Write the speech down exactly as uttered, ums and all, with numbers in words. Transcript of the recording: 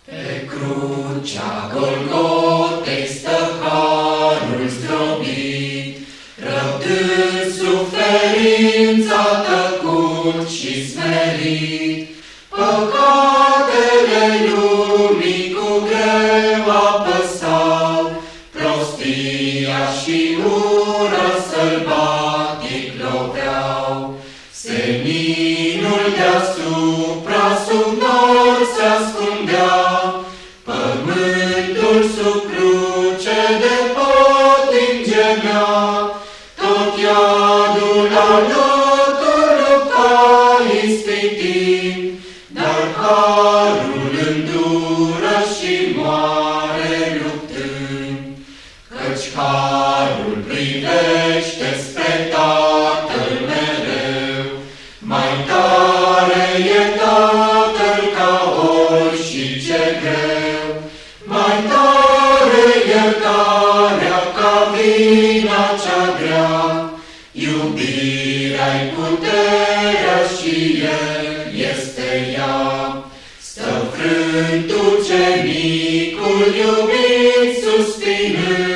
Pe crucea Golgotei stă harul zdrobit, răbdând suferința tăcut și smerit. Păcatele lumii cu greu apăsau, prostia și ura sălbatic loveau. Seninul deasupra sub nor se ascundea, pământul sub cruce de patim gemea. Tot iadul alături lupta ispitind, dar harul îndură și moare luptând. Căci harul privește spre Tatăl mereu, mai tare e Tatăl ca orice greu, mai tare iertarea ca vina cea grea. Iubirea-i puterea și El este ea. Stă frânt ucenicul iubit suspinând,